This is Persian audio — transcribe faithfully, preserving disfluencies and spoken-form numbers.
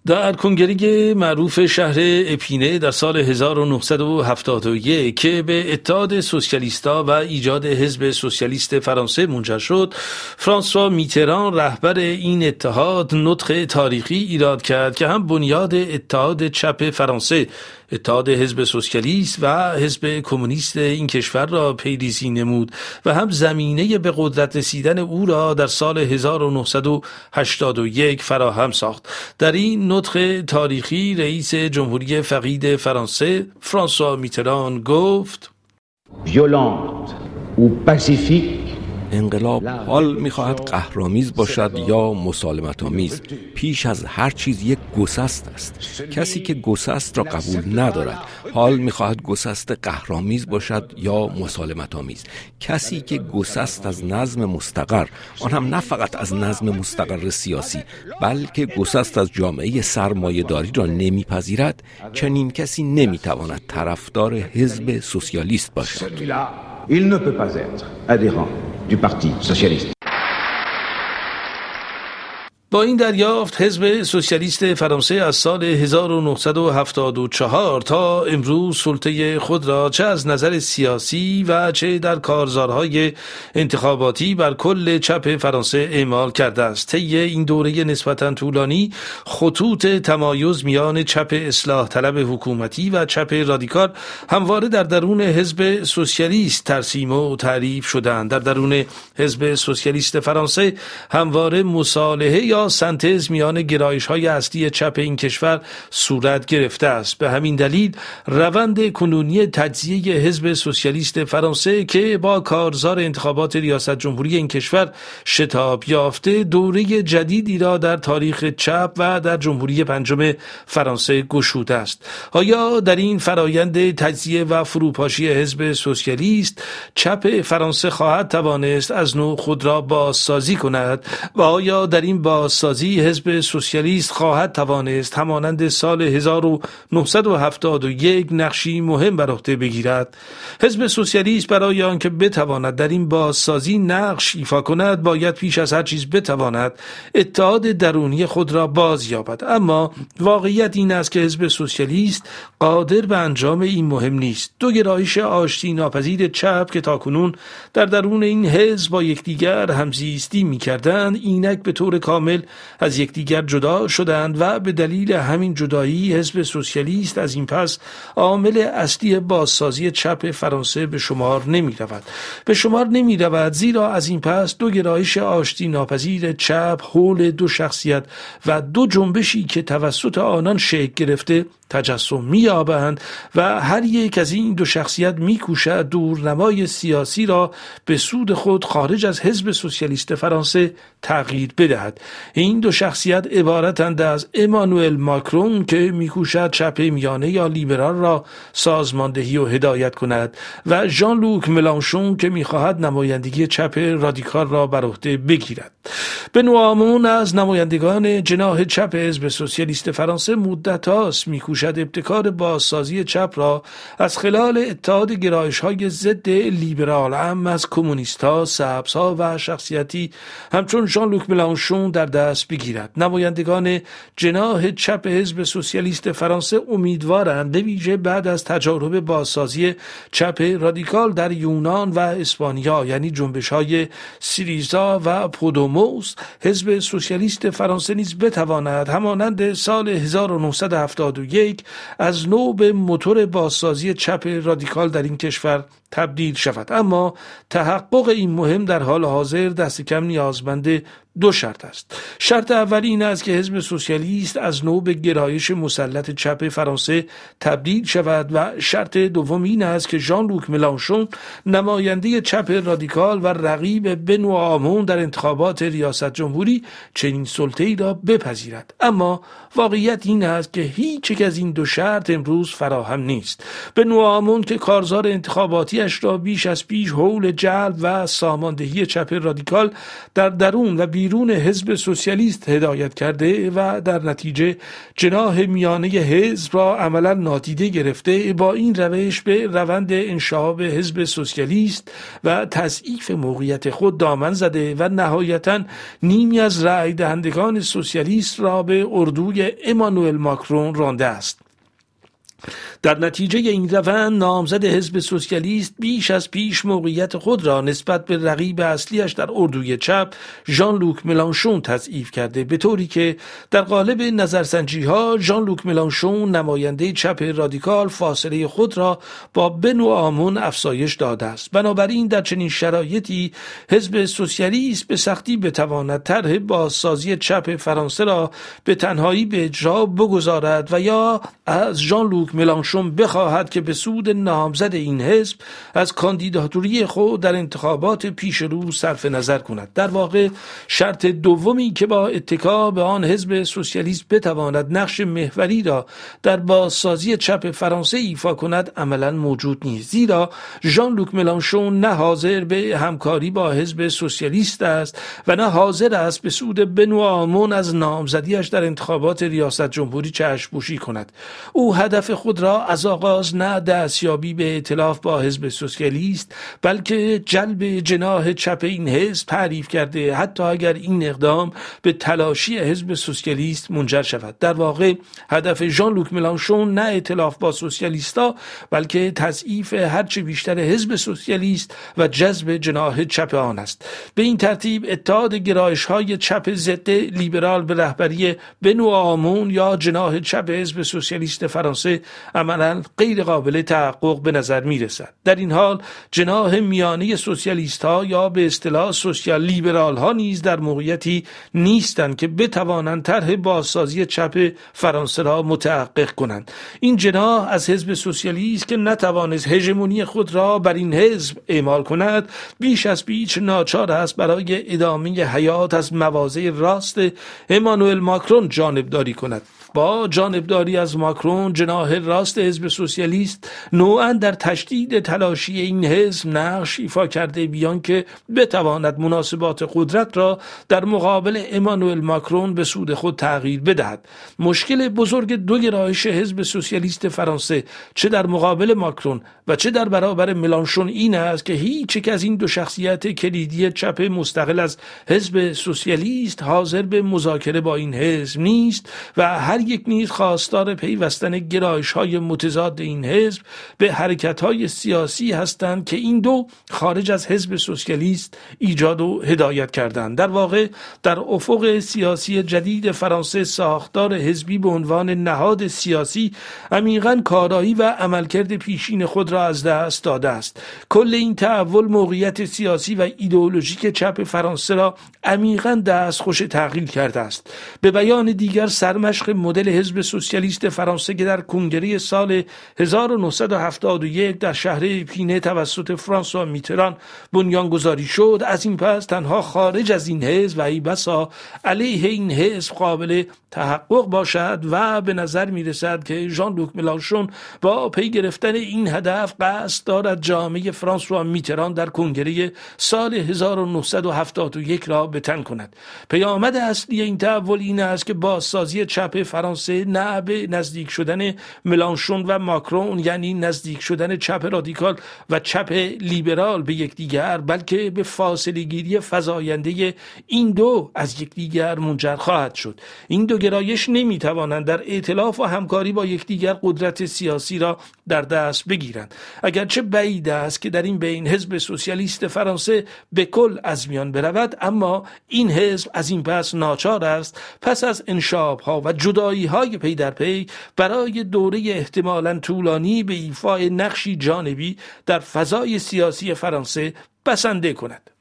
در کنگره معروف شهر اپینه در سال هزار و نهصد و هفتاد و یک که به اتحاد سوسیالیستا و ایجاد حزب سوسیالیست فرانسه منجر شد، فرانسوا میتران رهبر این اتحاد نطق تاریخی ایراد کرد که هم بنیاد اتحاد چپ فرانسه، اتحاد حزب سوسیالیست و حزب کمونیست این کشور را پیریزی نمود و هم زمینه به قدرت رسیدن او را در سال هزار و نهصد و هشتاد و یک فراهم ساخت. در این نطق تاریخی رئیس جمهوری فقید فرانسه فرانسوا میتران گفت: violente ou pacifique. انقلاب حال می‌خواهد قهرآمیز باشد یا مسالمت‌آمیز، پیش از هر چیز یک گسست است. کسی که گسست را قبول ندارد حال می‌خواهد گسست قهرآمیز باشد یا مسالمت‌آمیز. کسی که گسست از نظم مستقر، آن هم نه فقط از نظم مستقر سیاسی بلکه گسست از جامعه سرمایه‌داری را نمی‌پذیرد، چنین کسی نمی‌تواند طرفدار حزب سوسیالیست باشد. Il ne peut pas être adhérent du Parti socialiste. با این دریافت حزب سوسیالیست فرانسه از سال هزار و نهصد و هفتاد و چهار تا امروز سلطه خود را چه از نظر سیاسی و چه در کارزارهای انتخاباتی بر کل چپ فرانسه اعمال کرده است. طی این دوره نسبتاً طولانی خطوط تمایز میان چپ اصلاح طلب حکومتی و چپ رادیکال همواره در درون حزب سوسیالیست ترسیم و تعریف شدند. در درون حزب سوسیالیست فرانسه همواره مصالحه یا سنتز میان گرایش‌های اصلی چپ این کشور صورت گرفته است. به همین دلیل روند کنونی تجزیه حزب سوسیالیست فرانسه که با کارزار انتخابات ریاست جمهوری این کشور شتاب یافته، دوره جدیدی را در تاریخ چپ و در جمهوری پنجم فرانسه گشوده است. آیا در این فرایند تجزیه و فروپاشی حزب سوسیالیست چپ فرانسه خواهد توانست از نو خود را بازسازی کند و آیا در این باز سازی حزب سوسیالیست خواهد توانست همانند سال هزار و نهصد و هفتاد و یک نقشی مهم بر عهده بگیرد؟ حزب سوسیالیست برای آنکه بتواند در این بازسازی نقش ایفا کند باید پیش از هر چیز بتواند اتحاد درونی خود را باز یابد. اما واقعیت این است که حزب سوسیالیست قادر به انجام این مهم نیست. دو گرایش آشتی ناپذیر چپ که تاکنون در درون این حزب با یکدیگر همزیستی می‌کردند، اینک به طور کامل از یکدیگر جدا شدند و به دلیل همین جدایی حزب سوسیالیست از این پس عامل اصلی بازسازی چپ فرانسه به شمار نمی رود. به شمار نمی رود زیرا از این پس دو گرایش آشتی ناپذیر چپ حول دو شخصیت و دو جنبشی که توسط آنان شکل گرفته تجسم می‌یابند و هر یک از این دو شخصیت می‌کوشد دورنمای سیاسی را به سود خود خارج از حزب سوسیالیست فرانسه تغییر بدهد. این دو شخصیت عبارتند از امانوئل ماکرون که می‌کوشد چپ میانه یا لیبرال را سازماندهی و هدایت کند و ژان لوک ملانشون که می‌خواهد نمایندگی چپ رادیکال را بر عهده بگیرد. بنوامون از نمایندگان جناح چپ حزب سوسیالیست فرانسه مدت‌هاست می‌کوشد ابتکار بازسازی چپ را از خلال اتحاد گرایش‌های ضد لیبرال هم از کمونیست‌ها، سبزها و شخصیتی همچون ژان لوک ملانشون در دست بگیرد. نمایندگان جناح چپ حزب سوسیالیست فرانسه امیدوارند به ویژه بعد از تجارب بازسازی چپ رادیکال در یونان و اسپانیا، یعنی جنبش‌های سیریزا و پودوموس، حزب سوسیالیست فرانسه نیز بتواند همانند سال هزار و نهصد و هفتاد و یک از نو به موتور بازسازی چپ رادیکال در این کشور تبدیل شود. اما تحقق این مهم در حال حاضر دست کم نیازمند دو شرط است. شرط اولی این است که حزب سوسیالیست از نو به گرایش مسلط چپ فرانسه تبدیل شود و شرط دوم این است که ژان لوک ملانشون نماینده چپ رادیکال و رقیب بنوامون در انتخابات ریاست جمهوری چنین سلطه‌ای را بپذیرد. اما واقعیت این است که هیچ یک از این دو شرط امروز فراهم نیست. بنوامون که کارزار انتخاباتیش را بیش از پیش حول جلب و ساماندهی چپ رادیکال در درون و بیرون حزب سوسیالیست هدایت کرده و در نتیجه جناح میانه حزب را عملا نادیده گرفته، با این روش به روند انشعاب حزب سوسیالیست و تضعیف موقعیت خود دامن زده و نهایتاً نیمی از رأی دهندگان سوسیالیست را به اردوی امانوئل ماکرون رانده است. در نتیجه این روند نامزد حزب سوسیالیست بیش از پیش موقعیت خود را نسبت به رقیب اصلیش در اردوی چپ ژان لوک ملانشون تضعیف کرده، به طوری که در قالب نظرسنجی ها ژان لوک ملانشون نماینده چپ رادیکال فاصله خود را با بنو آمون افزایش داده است. بنابراین در چنین شرایطی حزب سوسیالیست به سختی بتواند طرح بازسازی چپ فرانسه را به تنهایی به اجرا بگذارد و یا از ژان لوک ملانشون بخواهد که به سود نامزد این حزب از کاندیداتوری خود در انتخابات پیش رو صرف نظر کند. در واقع شرط دومی که با اتکا به آن حزب سوسیالیست بتواند نقش محوری را در بازسازی چپ فرانسه ایفا کند عملا موجود نیست، زیرا ژان لوک ملانشون نه حاضر به همکاری با حزب سوسیالیست است و نه حاضر است به سود بنو آمون از نامزدیش در انتخابات ریاست جمهوری چشم‌پوشی کند. او هدف خود را از آغاز نه دستیابی به ائتلاف با حزب سوسیالیست بلکه جلب جناح چپ این حزب تعریف کرده، حتی اگر این اقدام به تلاشی حزب سوسیالیست منجر شود. در واقع هدف ژان لوک ملانشون نه ائتلاف با سوسیالیستا بلکه تضعیف هرچه بیشتر حزب سوسیالیست و جذب جناح چپ آن است. به این ترتیب اتحاد گرایش‌های چپ ضد لیبرال به رهبری بنو آمون یا جناح چپ حزب سوسیالیست فرانسه عملاً غیر قابل تحقق به نظر می رسد. در این حال جناح میانه سوسیالیست ها یا به اصطلاح سوسیال لیبرال ها نیز در موقعیتی نیستند که بتوانند طرح بازسازی چپ فرانسه را متحقق کنند. این جناح از حزب سوسیالیست که نتوانست هژمونی خود را بر این حزب اعمال کند بیش از پیش ناچار است برای ادامه حیات از مواضع راست امانوئل ماکرون جانبداری کند. با جانبداری از ماکرون جناح راست حزب سوسیالیست نوعاً در تشدید تلاشی این حزب نقش ایفا کرده، بیان که بتواند مناسبات قدرت را در مقابل امانوئل ماکرون به سود خود تغییر بدهد. مشکل بزرگ دو گرایش حزب سوسیالیست فرانسه چه در مقابل ماکرون و چه در برابر ملانشون این است که هیچ یک از این دو شخصیت کلیدی چپ مستقل از حزب سوسیالیست حاضر به مذاکره با این حزب نیست و هر یک نیز خواستار پیوستن گرایش‌های متضاد این حزب به حرکت‌های سیاسی هستند که این دو خارج از حزب سوسیالیست ایجاد و هدایت کردند. در واقع در افق سیاسی جدید فرانسه ساختار حزبی به عنوان نهاد سیاسی عمیقاً کارایی و عملکرد پیشین خود را از دست داده است. کل این تحول موقعیت سیاسی و ایدئولوژیک چپ فرانسه را عمیقاً دستخوش تغییر کرده است. به بیان دیگر سرمشق مدل حزب سوسیالیست فرانسه که در کنگره سال هزار و نهصد و هفتاد و یک در شهر پینه توسط فرانسوا میتران بنیانگذاری شد، از این پس تنها خارج از این حزب و ای بسا علیه این حزب قابل تحقق باشد و به نظر می رسد که ژان لوک ملانشون با پی گرفتن این هدف قصد دارد جامعه فرانسوا میتران در کنگره سال هزار و نهصد و هفتاد و یک را به تن کند. پیامد اصلی این تحول این است که بازسازی چپ فرانسه نه به نزدیک شدن ملانشون و ماکرون، یعنی نزدیک شدن چپ رادیکال و چپ لیبرال به یکدیگر، بلکه به فاصله گیری فزاینده این دو از یکدیگر منجر خواهد شد. این دو گرایش نمیتوانند در ائتلاف و همکاری با یکدیگر قدرت سیاسی را در دست بگیرند. اگرچه بعید است که در این بین حزب سوسیالیست فرانسه به کل از میان برود، اما این حزب از این پس ناچار است پس از انشاب‌ها و جدایی‌های پی در پی برای دوره احتمالاً طولانی به ایفای نقشی جانبی در فضای سیاسی فرانسه بسنده کند.